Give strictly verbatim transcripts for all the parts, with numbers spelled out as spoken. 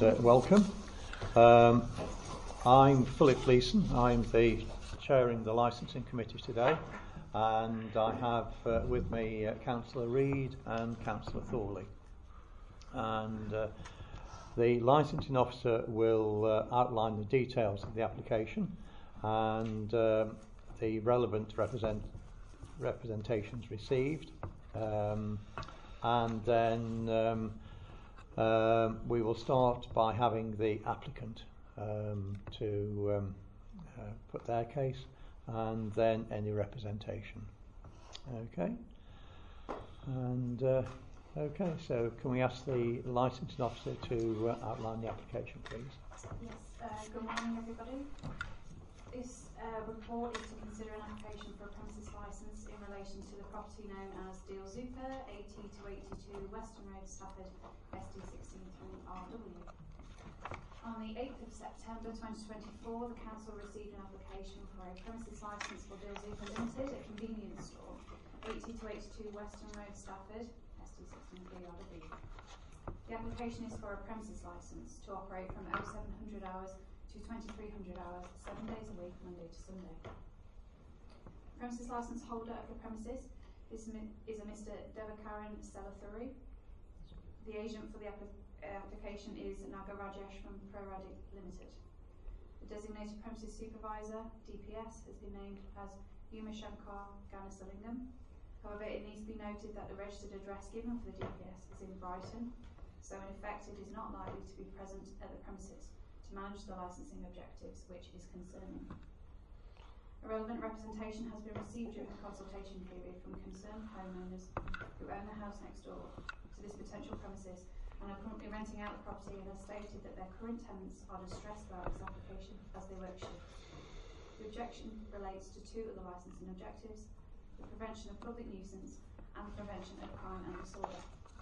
uh, welcome. Um, I'm Philip Leeson. I'm the chairing the licensing committee today, and I have uh, with me uh, Councillor Reid and Councillor Thorley. And uh, the licensing officer will uh, outline the details of the application and uh, the relevant represent representations received, um, and then um, um, we will start by having the applicant um, to um, uh, put their case, and then any representation. Okay. And uh, okay, so can we ask the licensing officer to uh, outline the application, please? Yes. Uh, good morning, everybody. This uh, report is to consider an application for a premises licence in relation to the property known as Deal Super, eighty to eighty-two Western Road, Stafford, S D sixteen three R W. On the eighth of September twenty twenty-four, the council received an application for a premises licence for Deal Super Limited, a convenience store, eighty to eighty-two Western Road, Stafford, S D sixteen three R W. The application is for a premises licence to operate from oh seven hundred hours to twenty-three hundred hours, seven days a week, Monday to Sunday. Premises licence holder of the premises is, is a Mister Devakaran Selathuri. The agent for the app application is Nagarajesh from Praradik Limited. The designated premises supervisor, D P S, has been named as Umashankar Ganasalingam. However, it needs to be noted that the registered address given for the D P S is in Brighton, so in effect it is not likely to be present at the premises to manage the licensing objectives, which is concerning. A relevant representation has been received during the consultation period from concerned homeowners who own the house next door to this potential premises and are currently renting out the property, and have stated that their current tenants are distressed about this application as they work shifts. The objection relates to two of the licensing objectives: the prevention of public nuisance and the prevention of crime and disorder.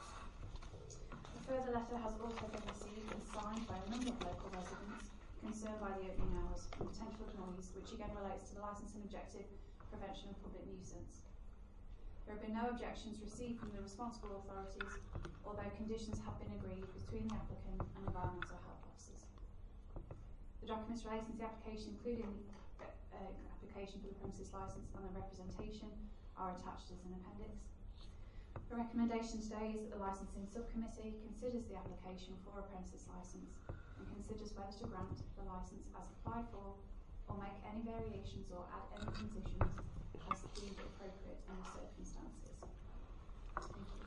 A further letter has also been received and signed by a number of local residents concerned by the opening hours and potential noise, which again relates to the licensing objective, prevention of public nuisance. There have been no objections received from the responsible authorities, although conditions have been agreed between the applicant and environmental health officers. The documents relating to the application, including the uh, application for the premises licence and the representation, are attached as an appendix. The recommendation today is that the licensing subcommittee considers the application for a premises licence and considers whether to grant the licence as applied for, or make any variations or add any conditions as deemed appropriate in the circumstances. Thank you.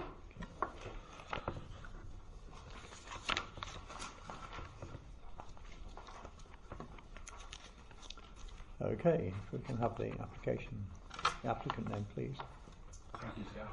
Okay, if we can have the application, the applicant name, please. Thank you, Chair.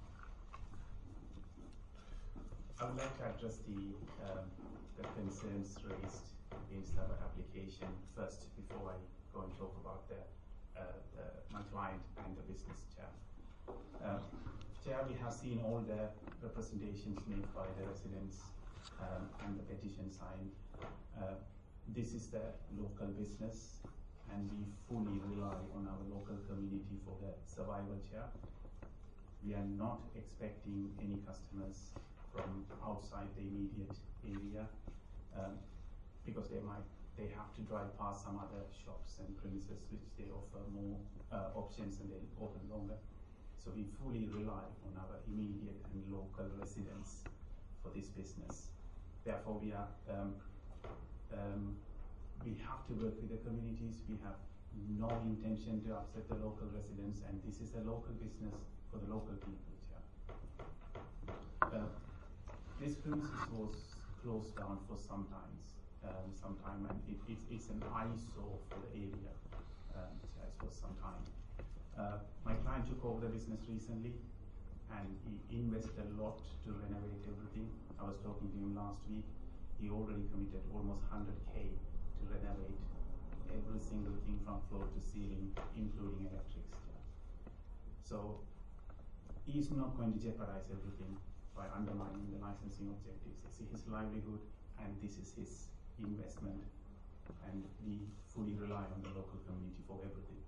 I would like to address the, um, the concerns raised against our application first before I go and talk about the, uh, the, my client and the business, Chair. Uh, Chair, we have seen all the representations made by the residents um, and the petition signed. Uh, this is the local business, and we fully rely on our local community for the survival, Chair. We are not expecting any customers from outside the immediate area, um, because they might they have to drive past some other shops and premises which they offer more uh, options and they open longer. So we fully rely on our immediate and local residents for this business. Therefore, we are um, um, we have to work with the communities. We have no intention to upset the local residents, and this is a local business for the local people. Uh, this premises was closed down for some times, um, some time, and it, it, it's an eyesore for the area um, for some time. Uh, my client took over the business recently, and he invested a lot to renovate everything. I was talking to him last week. He already committed almost one hundred K to renovate every single thing from floor to ceiling, including electrics. So he's not going to jeopardize everything by undermining the licensing objectives. It's his livelihood, and this is his investment, and we fully rely on the local community for everything.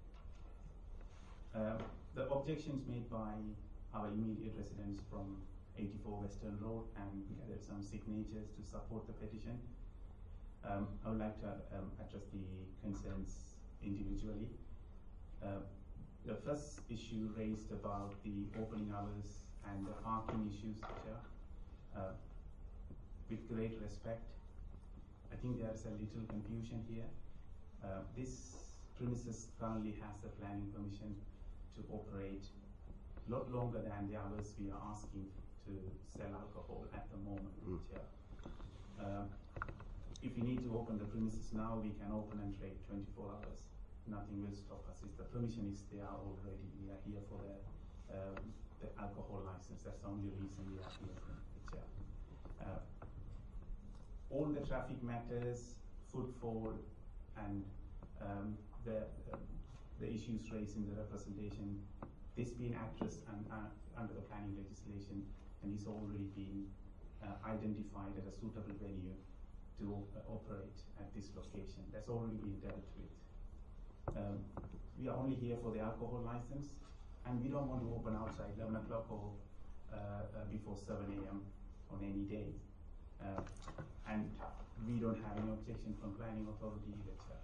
Uh, the objections made by our immediate residents from eighty-four Western Road and gathered some signatures to support the petition. Um, I would like to um, address the concerns individually. Uh, the first issue raised about the opening hours and the parking issues, Chair. Uh, with great respect, I think there is a little confusion here. Uh, this premises currently has the planning permission to operate a lot longer than the hours we are asking to sell alcohol at the moment. Mm. Chair. Uh, if we need to open the premises now, we can open and trade twenty-four hours. Nothing will stop us. If the permission is there already, we are here for the, um, the alcohol license. That's the only reason we are here, Chair. Uh, all the traffic matters, footfall, and um, the, uh, the issues raised in the representation, this being addressed and, uh, under the planning legislation, and is already been uh, identified as a suitable venue to op operate at this location. That's already been dealt with. Um, we are only here for the alcohol license, and we don't want to open outside eleven o'clock or uh, uh, before seven A M on any day. Uh, and we don't have any objection from planning authority either, Chair.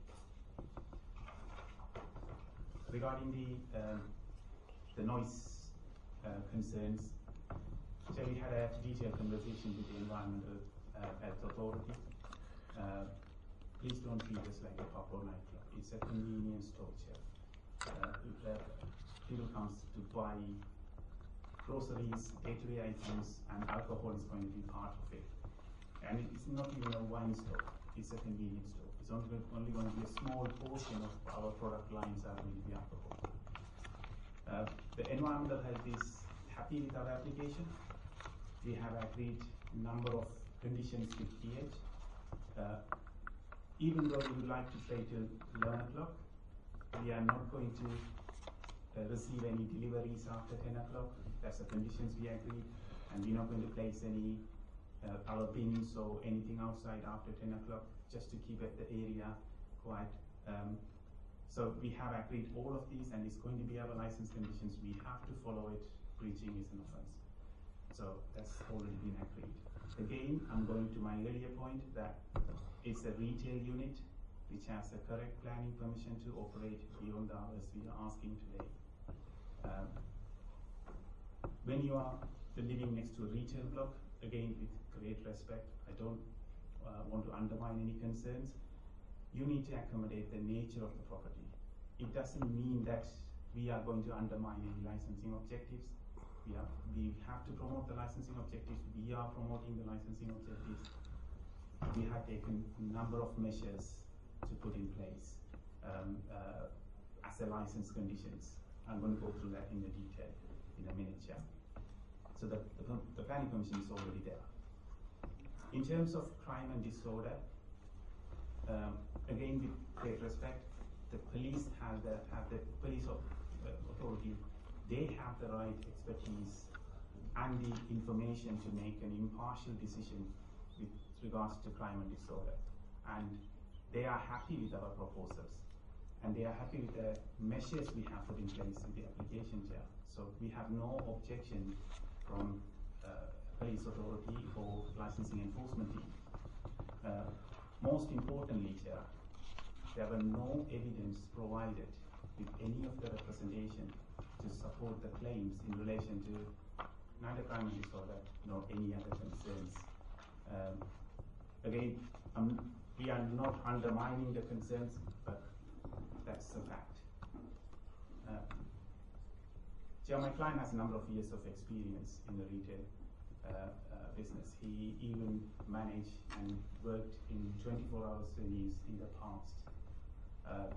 Regarding the um, the noise uh, concerns, so we had a detailed conversation with the Environmental uh, Health Authority. Uh, please don't treat us like a pub or nightclub. It's a convenience store, Chair. Uh, if uh, people comes to buy groceries, day-to-day items, and alcohol is going to be part of it. And it's not even a wine store, it's a convenience store. It's only, only going to be a small portion of our product lines are going to be alcohol. Uh, the environmental health is happy with our application. We have agreed a number of conditions with P H. Uh, even though we would like to trade till eleven o'clock, we are not going to uh, receive any deliveries after ten o'clock. That's the conditions we agreed, and we're not going to place any uh, our bins or anything outside after ten o'clock, just to keep it, the area quiet. Um, so we have agreed all of these, and it's going to be our license conditions. We have to follow it. Breaching is an offence. So that's already been agreed. Again, I'm going to my earlier point that it's a retail unit which has the correct planning permission to operate beyond the hours we are asking today. Um, when you are living next to a retail block, again with great respect, I don't uh, want to undermine any concerns. You need to accommodate the nature of the property. It doesn't mean that we are going to undermine any licensing objectives. We, are, we have to promote the licensing objectives. We are promoting the licensing objectives. We have taken a number of measures to put in place um, uh, as a license conditions. I'm going to go through that in the detail in a minute, yeah. So the, the, the planning permission is already there. In terms of crime and disorder, um, again with great respect, the police have the, have the police of, uh, authority, they have the right expertise and the information to make an impartial decision with regards to crime and disorder. And they are happy with our proposals. And they are happy with the measures we have put in place with the application, Chair. So we have no objection from uh, police authority or licensing enforcement team. Uh, most importantly, Chair, there were no evidence provided with any of the representation to support the claims in relation to neither crime and disorder nor any other concerns. Um, again, um, we are not undermining the concerns, but that's a fact. Uh, Chair, my client has a number of years of experience in the retail uh, uh, business. He even managed and worked in twenty-four hours venues in the past. Uh,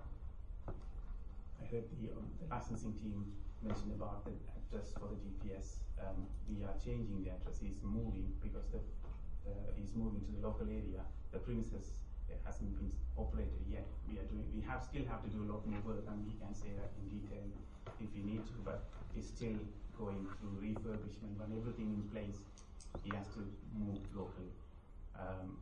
I heard the, um, the licensing team mention about the address for the G P S. Um, we are changing the address. He's moving because the, uh, he's moving to the local area. The premises it hasn't been operated yet. We are doing. We have still have to do a lot more work, and we can say that in detail if we need to. But it's still going through refurbishment. When everything in place, he has to move locally. Um,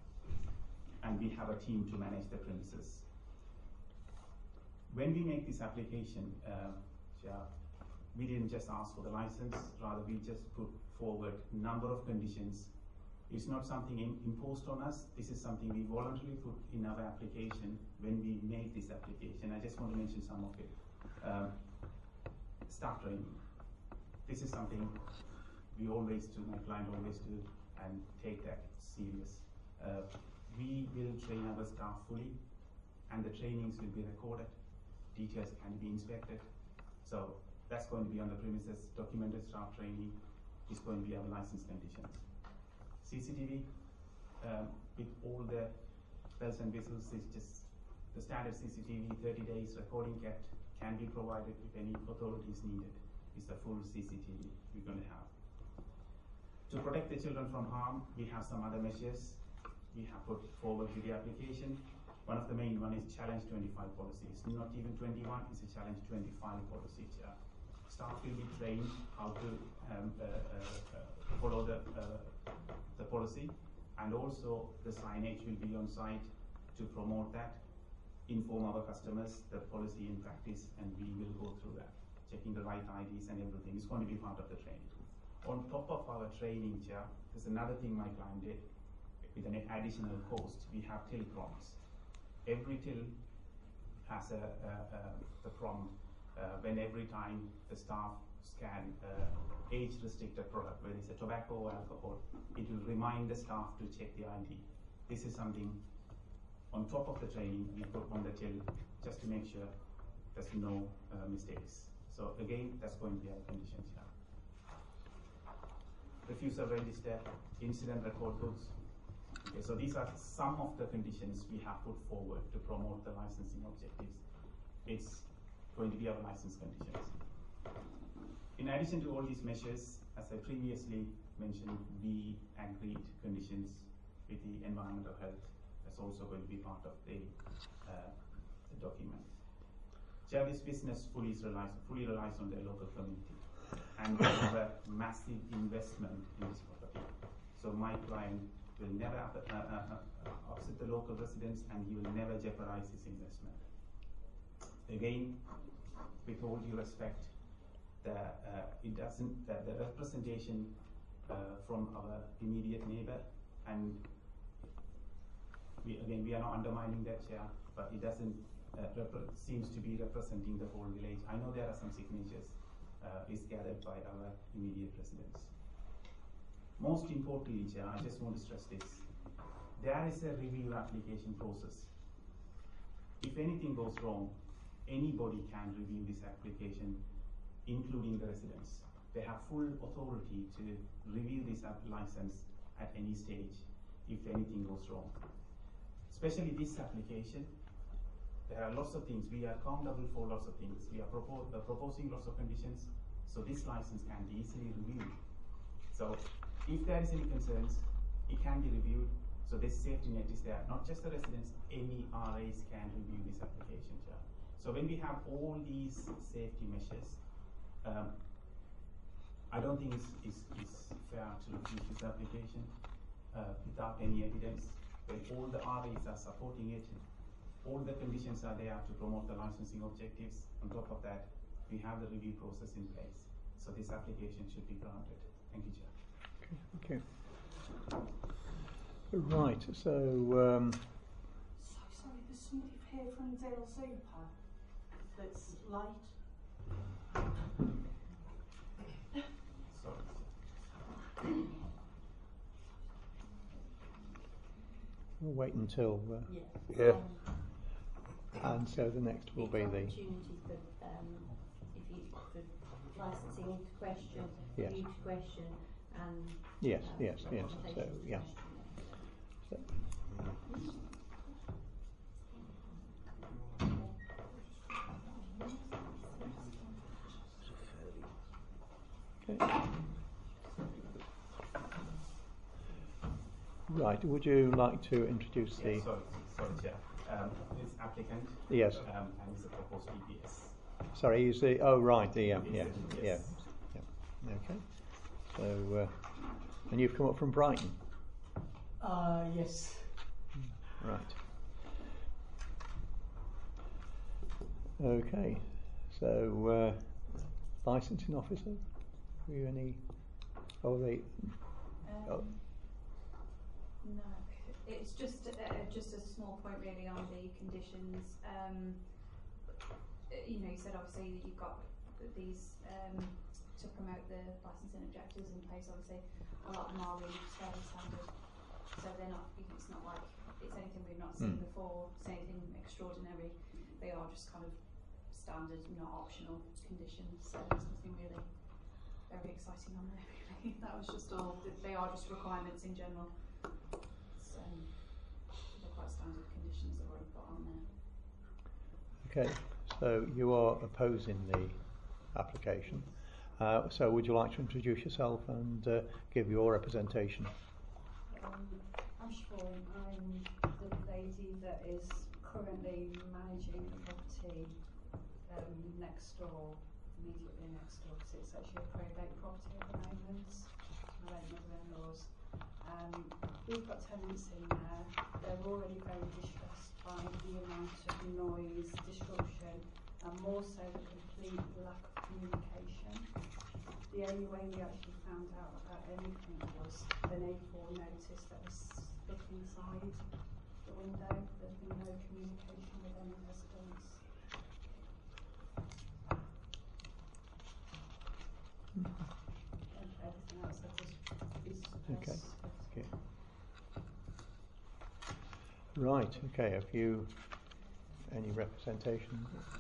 and we have a team to manage the premises. When we make this application, uh, yeah, we didn't just ask for the license, rather we just put forward number of conditions. It's not something im imposed on us, this is something we voluntarily put in our application when we made this application. I just want to mention some of it. Um, staff training. This is something we always do, my client always do, and take that serious. Uh, we will train our staff fully, and the trainings will be recorded, details can be inspected. So that's going to be on the premises. Documented staff training is going to be our license conditions. C C T V, um, with all the bells and whistles, is just the standard C C T V, thirty days recording kept, can be provided if any authority is needed. It's the full C C T V we're going to have. To protect the children from harm, we have some other measures we have put forward to the application. One of the main one is Challenge twenty-five policy. It's not even twenty-one, it's a Challenge twenty-five policy. Yeah. Staff will be trained how to um, uh, uh, follow the, uh, the policy, and also the signage will be on site to promote that, inform our customers the policy in practice, and we will go through that, checking the right I Ds and everything. It's going to be part of the training. On top of our training, Chair, there's another thing my client did with an additional cost. We have till prompts. Every till has a, a, a the prompt uh, when every time the staff scan uh, age-restricted product, whether it's a tobacco or alcohol, it will remind the staff to check the I D. This is something on top of the training we put on the till just to make sure there's no uh, mistakes. So again, that's going to be our conditions here. Refusal register, incident record books. Okay, so these are some of the conditions we have put forward to promote the licensing objectives. It's going to be our license conditions. In addition to all these measures, as I previously mentioned, we agreed conditions with the environmental health. That's also going to be part of the, uh, the document. Jarvis business fully relies, fully relies on their local community, and we have a massive investment in this property. So my client will never uh, uh, uh, upset the local residents, and he will never jeopardize his investment. Again, with all due respect, the, uh, it doesn't, the, the representation uh, from our immediate neighbor, and we, again, we are not undermining that, Chair, but it doesn't uh, seems to be representing the whole village. I know there are some signatures uh, is gathered by our immediate residents. Most importantly, Chair, I just want to stress this. There is a review application process. If anything goes wrong, anybody can review this application, including the residents. They have full authority to review this license at any stage if anything goes wrong. Especially this application, there are lots of things. We are accountable for lots of things. We are propo uh, proposing lots of conditions, so this license can be easily reviewed. So if there is any concerns, it can be reviewed. So this safety net is there. Not just the residents, any R As can review this application. Chair. So when we have all these safety measures, um, I don't think it's, it's, it's fair to refuse this application uh, without any evidence. When all the R As are supporting it, all the conditions are there to promote the licensing objectives. On top of that, we have the review process in place. So this application should be granted. Thank you, Chair. Okay, thank you. Right, so... Um, so sorry, there's somebody here from Dale Super that's light. Sorry. we'll wait until... Uh, Yeah. yeah. Um, and so the next will be the... opportunity for, um, if you, for licensing into question, Yes. review to question, and Yes, um, yes, yes, representation so, to yeah. question. So, okay. Right, would you like to introduce the... Yeah, sorry, sorry, Chair. Um, this applicant Yes. um, and is a proposed D P S. Sorry, is the... Oh, right, the... Um, yeah, Yes, yeah, yes. yeah. Okay. So, uh, and you've come up from Brighton? Uh, yes. Right. Okay. So, uh, licensing officer? Have you any? Oh, they. Um, Oh. No, it's just uh, just a small point really on the conditions. Um, you know, you said obviously that you've got these um, to promote the licensing objectives in place. Obviously, a lot of them are really fairly standard, so they're not. It's not like it's anything we've not seen Mm. before. It's anything extraordinary. They are just kind of standard, not optional conditions. So there's nothing really very exciting on there. Really, that was just all. They are just requirements in general. So they're quite standard conditions that were already put on there. Okay, so you are opposing the application. Uh, so would you like to introduce yourself and uh, give your representation? Um, I'm Siobhan. I'm the lady that is currently managing the property um, next door, immediately next door, because it's actually a probate property at the moment. My late mother-in-law's. Um, we've got tenants in there. They're already very distressed by the amount of noise, disruption, and more so the complete lack of communication. The only way we actually found out about anything was an A four notice that was stuck inside the window. There's been no communication with any residents. And everything else that is, is Okay. us. Okay. Right, okay, have you any representation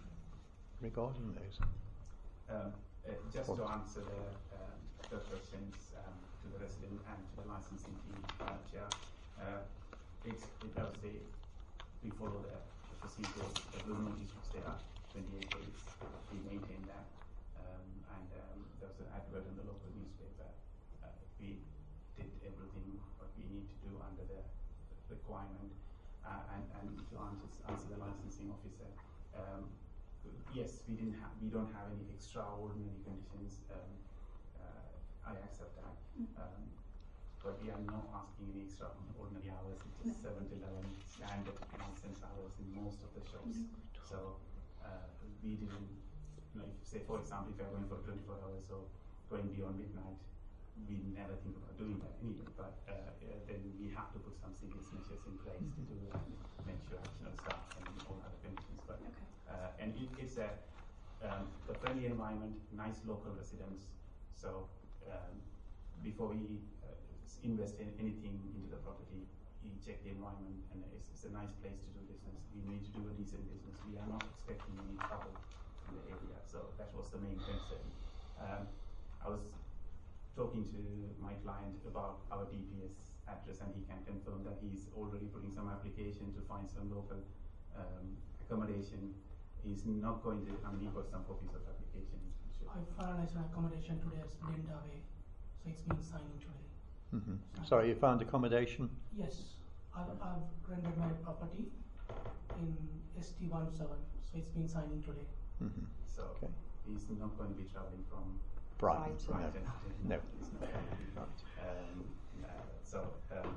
regarding those? Um, uh, just What? to answer the, um, the questions um, to the resident and to the licensing team, uh, Chair, uh, it's, it obviously we follow the, the procedure, the blue notice which they are twenty-eight days, we maintain that, um, and um, there was an advert in the local newspaper. Uh, we did everything what we need to do under the requirement, uh, and, and to answer, answer the licensing officer, um, yes, we didn't have, we don't have any extraordinary conditions. Um, uh, I accept that, um, but we are not asking any extraordinary hours. It is seven to eleven standard license hours in most of the shops. So uh, we didn't, like, say for example, if we are going for twenty-four hours or going beyond midnight, we never think about doing that anyway. But uh, uh, then we have to put some serious measures in place to do that, make sure additional staff and all other conditions. But Okay. Uh, and it, it's a, um, a friendly environment, nice local residents. So um, before we uh, invest in anything into the property, we check the environment, and it's, it's a nice place to do business. We need to do a decent business. We are not expecting any trouble in the area. So that was the main concern. Um, I was talking to my client about our D P S address, and he can confirm that he's already putting some application to find some local um, accommodation. He's not going to, I mean, he got some copies of application. Sure. I finalized an accommodation today as Linda Way, so it's been signing today. Mm-hmm. Sorry, you found accommodation? Yes, I've, I've rented my property in S T one seven, so it's been signing today. Mm-hmm. So Okay. he's not going to be travelling from Brighton. Brighton. No. No. He's not going to be. Right. Um, uh, so um,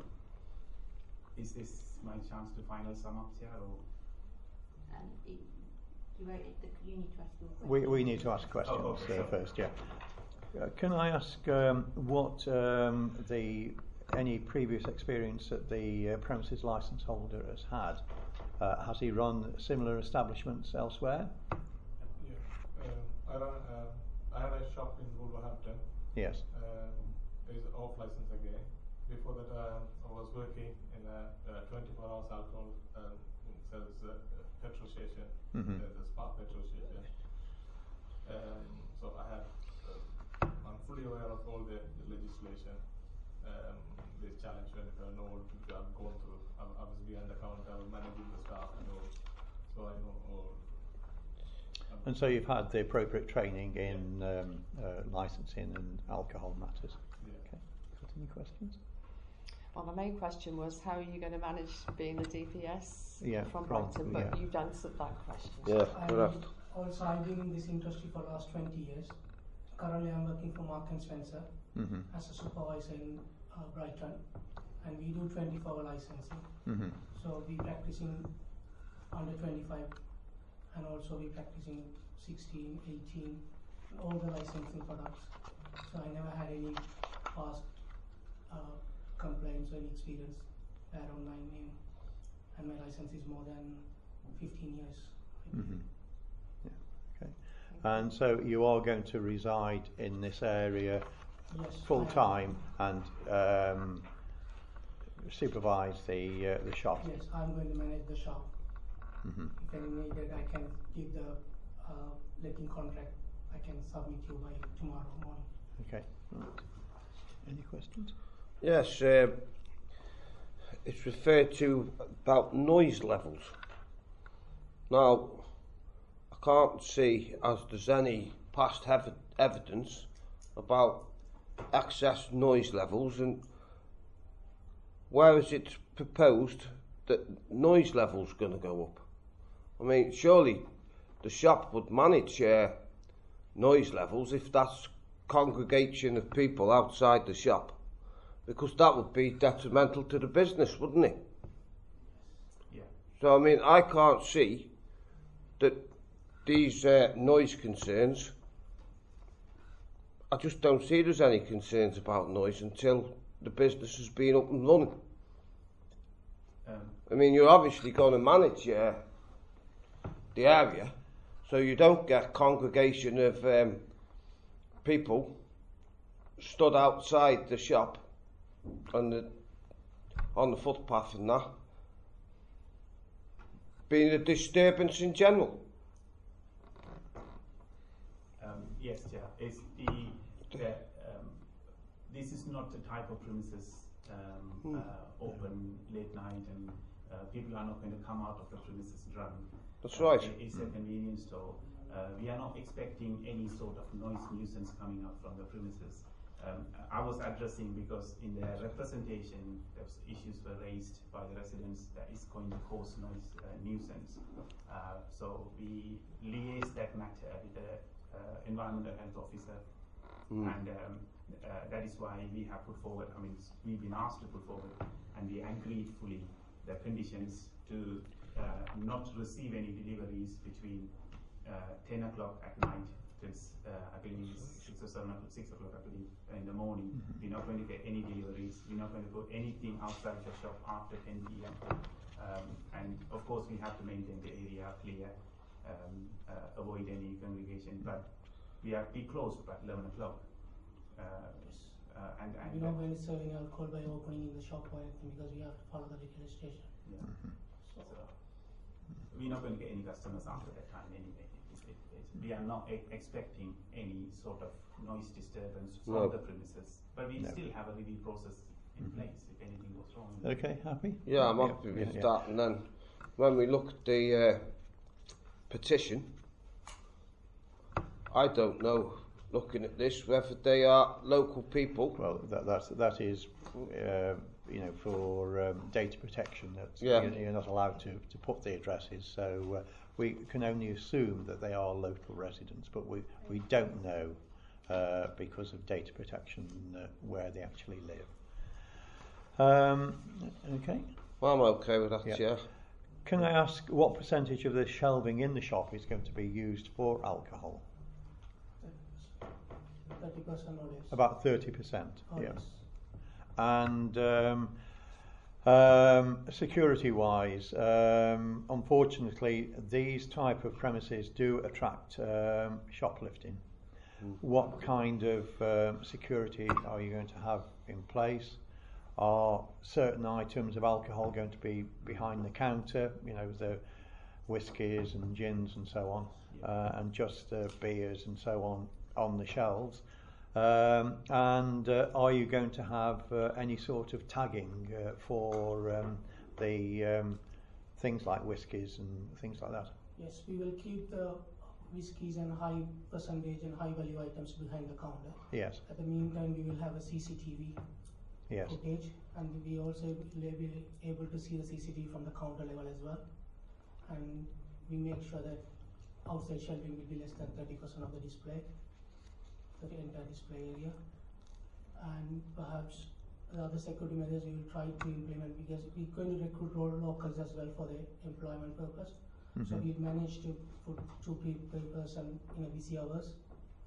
is this my chance to final sum up here, or? Um, it, you, won't, the, you need to ask your question. We, we need to ask questions Oh, okay, uh, so- first, yeah. Uh, can I ask um, what um, the any previous experience that the uh, premises licence holder has had? Uh, has he run similar establishments elsewhere? Yeah, um, I run. Uh, I had a shop in Wolverhampton. Yes. Um, it's off license again. Before that, um, I was working in a uh, twenty-four hours alcohol um, sales uh, petrol station. Mhm. There's a Spark petrol station. Um, so I have. Uh, I'm fully aware of all the, the legislation. Um, this challenge when I know what I've gone through. I, I was behind the counter, managing the staff and all. So I know all. Um, And so you've had the appropriate training in um, uh, licensing and alcohol matters. Yeah. Okay. Got any questions? Well, my main question was how are you going to manage being the D P S Yeah, from from- Brighton, but yeah. you've answered that question. Yeah, And correct. also, I've been in this industry for the last twenty years. Currently, I'm working for Mark and Spencer Mm-hmm. as a supervisor in uh, Brighton, and we do twenty-four hour licensing. Mm-hmm. So we practicing under twenty-five, and also we practicing sixteen, eighteen, all the licensing products. So I never had any past uh, complaints or any experience around my name, and my license is more than fifteen years. Mm-hmm. Yeah. Okay. And so you are going to reside in this area Yes, full I am. time and um, supervise the uh, the shop. Yes, I'm going to manage the shop. Mm-hmm. If any needed, I can give the uh, letting contract. I can submit you by tomorrow morning. Okay. Right. Any questions? Yes, uh, it's referred to about noise levels. Now, I can't see as there's any past ev- evidence about excess noise levels, and where is it proposed that noise levels going to go up? I mean, surely the shop would manage uh, noise levels if that's congregation of people outside the shop, because that would be detrimental to the business, wouldn't it? Yeah. So, I mean, I can't see that these uh, noise concerns, I just don't see there's any concerns about noise until the business has been up and running. Um, I mean, you're obviously going to manage uh, the area, so you don't get congregation of um, people stood outside the shop on the on the footpath and that, being a disturbance in general. Um, yes, Chair. It's the, the um, this is not the type of premises um, Hmm. uh, open late night, and uh, people are not going to come out of the premises drunk. That's Uh, right. it- It's a convenience store. Uh, we are not expecting any sort of noise nuisance coming out from the premises. Um, I was addressing because in the representation, those issues were raised by the residents that is going to cause noise uh, nuisance. Uh, so we liaise that matter with the uh, environmental health officer, Mm. and um, uh, that is why we have put forward. I mean, we've been asked to put forward, and we agreed fully the conditions to uh, not receive any deliveries between uh, ten o'clock at night till uh, I believe six or seven o'clock, six o'clock I believe in the morning. Mm-hmm. We're not going to get any deliveries. We're not going to put anything outside the shop after ten p m. Um, and of course, we have to maintain the area clear, um, uh, avoid any congregation. But we are we closed by eleven o'clock. Uh, uh, and and We're not going to be serving alcohol by opening in the shop or anything because we have to follow the legislation. yeah. Mm-hmm. So we're not going to get any customers after that time anyway. It's, it, it's, we are not e- expecting any sort of noise disturbance from No. the premises, but we No. still have a review process in Mhm. place if anything goes wrong. Okay, happy? Yeah, I'm Yeah, happy with yeah, yeah. that. And then when we look at the uh, petition, I don't know, looking at this, whether they are local people. Well, that that's, that is, uh, you know, for um, data protection that Yeah. you're, you're not allowed to, to put the addresses. So uh, we can only assume that they are local residents, but we, we don't know uh, because of data protection uh, where they actually live. Um, okay. Well, I'm okay with that, Yeah. yeah. Can I ask what percentage of the shelving in the shop is going to be used for alcohol? thirty percent or less. About thirty percent. Or Yeah. less. And um, um, security-wise, um, unfortunately, these type of premises do attract um, shoplifting. Mm. What kind of um, security are you going to have in place? Are certain items of alcohol going to be behind the counter? You know, the whiskies and gins and so on, uh, and just uh, beers and so on on the shelves. Um, and uh, are you going to have uh, any sort of tagging uh, for um, the um, things like whiskies and things like that? Yes, we will keep the whiskies and high percentage and high value items behind the counter. Yes, At the meantime, we will have a C C T V yes. footage, and we also will be able to see the C C T V from the counter level as well. And we make sure that outside shelving will be less than thirty percent of the display, the entire display area. And perhaps the other security measures we will try to implement, because we're going to recruit all locals as well for the employment purpose. So Mhm. we've managed to put two pe- per person in a busy hours,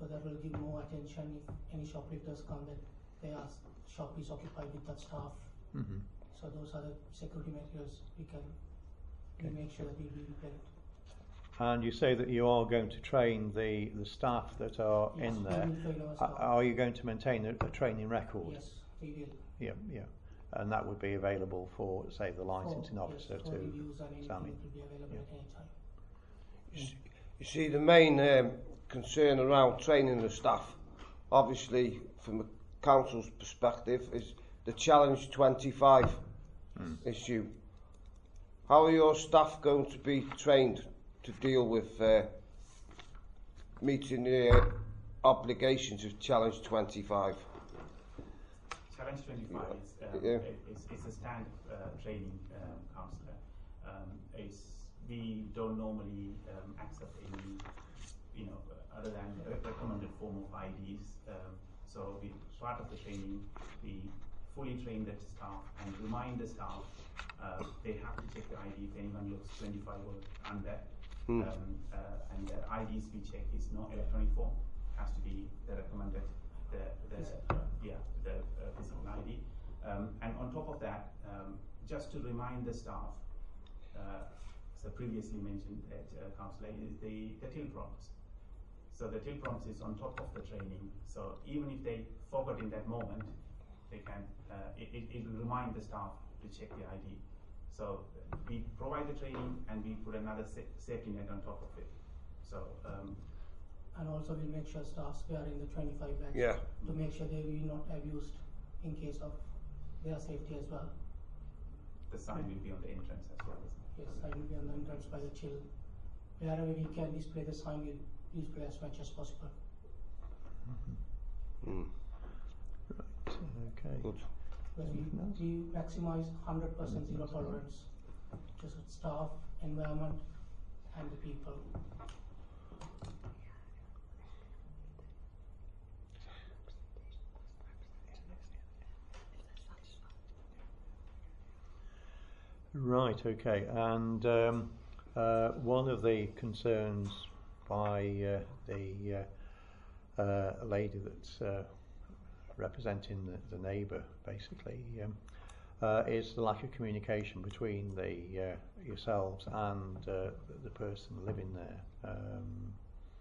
So that will give more attention if any shoplifters come that their shop is occupied with that staff. Mm-hmm. So those are the security measures we can we Okay. make sure that we will implement. And you say that you are going to train the, the staff that are Yes, in we there. will train our A- staff. Are you going to maintain a, a training record? Yes, we will. Yeah, yeah. And that would be available for, say, the licensing For- officer yes, for to reviews and anything examine. will be available Yeah. at any time. You s- You see, the main um, concern around training the staff, obviously, from the council's perspective, is the Challenge twenty-five Mm. issue. How are your staff going to be trained to deal with uh, meeting the obligations of Challenge twenty-five? Challenge twenty-five is, um, Yeah. is, is a standard uh, training um, counsellor. Um, it's, we don't normally um, accept any, you know, uh, other than a recommended form of I Ds. Um, so we, part of the training, we fully train the staff and remind the staff uh, they have to check the I D if anyone looks twenty-five or under. Mm. Um, uh, and the I Ds we check is no electronic form, has to be the recommended, the, the yeah, the uh, physical I D. Um, and on top of that, um, just to remind the staff, uh, so previously mentioned at uh, council, is the, the till prompts. So the till prompts is on top of the training. So even if they forgot in that moment, they can, uh, it, it, it will remind the staff to check the I D. So we provide the training and we put another sa safety net on top of it. So um, And also we'll make sure staffs wearing the twenty-five badge Yeah. to make sure they will not abused in case of their safety as well. the sign will be on the entrance as well. Yes, sign will be on the entrance by the till. Wherever we can display the sign, we'll display as much as possible. Mm. Right, okay. Good. Because we, Anything else? we maximize one hundred percent zero tolerance, just with staff, environment, and the people. Right, okay. And um, uh, one of the concerns by uh, the uh, uh, lady that's uh, representing the, the neighbour, basically, um, uh, is the lack of communication between the uh, yourselves and uh, the, the person living there. Um,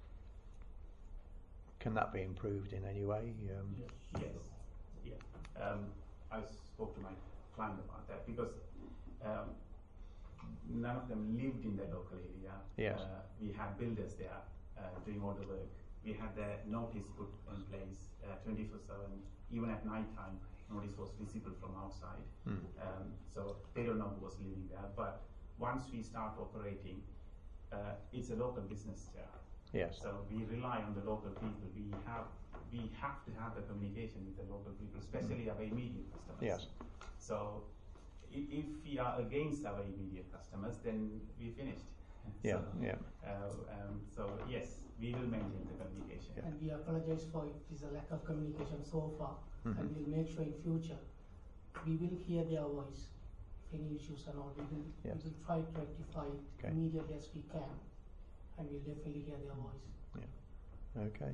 can that be improved in any way? Um, Yes. Yeah. Um, I spoke to my client about that because um, none of them lived in the local area. Yes. Uh, we had builders there uh, doing all the work. We had the notice put in place uh, twenty-four seven, even at night time. Notice was visible from outside. Mm. Um, so they don't know who was living there. But once we start operating, uh, it's a local business there. Yes. So we rely on the local people. We have we have to have the communication with the local people, especially our immediate customers. Yes. So if, if we are against our immediate customers, then we're finished. Yeah. So, Yeah. Uh, um, so yes, we will maintain the communication. Yeah. And we apologize for if there's a lack of communication so far, Mhm. and we'll make sure in future we will hear their voice. If any issues and all, we will, Yes. we will try to rectify Okay. immediately as we can, and we'll definitely hear their voice. Okay.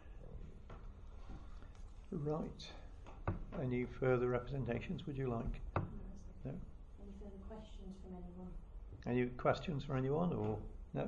Right. Any further representations would you like? No? Any further questions from anyone? Any questions for anyone or no?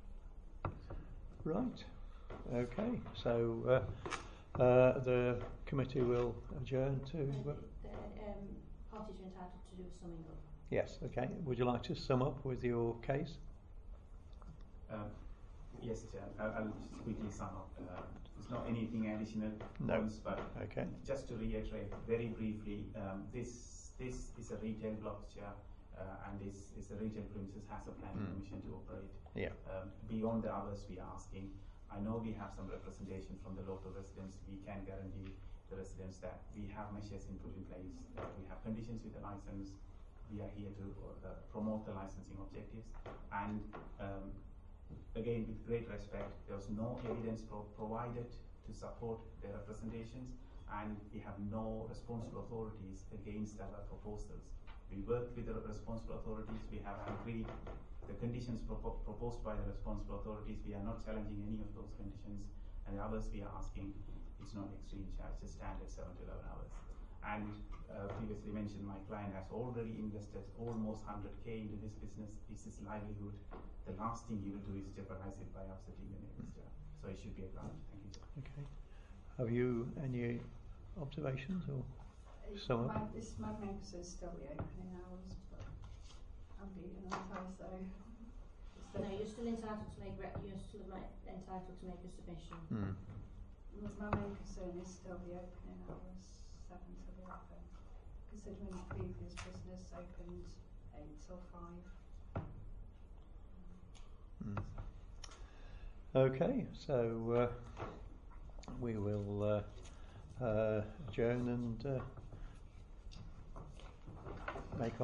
Right. Okay. So uh, uh, the committee will adjourn to. Uh, Uh, the um, parties are entitled to do a summing up. yes. Okay. Would you like to sum up with your case? Um, yes, Chair. I'll, I'll just quickly sum up. Uh, there's not anything additional No. points, but Okay. just to reiterate very briefly, um, this this is a retail block, Chair, uh, and this is a retail premises has a planning Mm. permission to operate. Yeah. Um, beyond the hours we are asking, I know we have some representation from the local residents. We can guarantee the residents that we have measures in put in place, that we have conditions with the license. We are here to uh, promote the licensing objectives, and um, again, with great respect, there was no evidence pro provided to support their representations, and we have no responsible authorities against our proposals. We work with the responsible authorities. We have agreed the conditions propo proposed by the responsible authorities. We are not challenging any of those conditions, and the hours we are asking, it's not extreme charge, just standard seven to eleven hours. And uh, previously mentioned, my client has already invested almost one hundred K into this business. This is livelihood. The last thing he will do is jeopardize it by upsetting the investor. So it should be a grant. Thank you. Okay. Have you any observations or sum up? My, this, my main concern is still the opening hours, but I'm beaten on time, so. No, you're still entitled to make, re- you're still ma- entitled to make a submission. Hmm. My main concern is still the opening hours, seven till eleven, considering the previous business opened eight till five. Mm. Okay, so uh, we will uh, uh, adjourn and uh, make our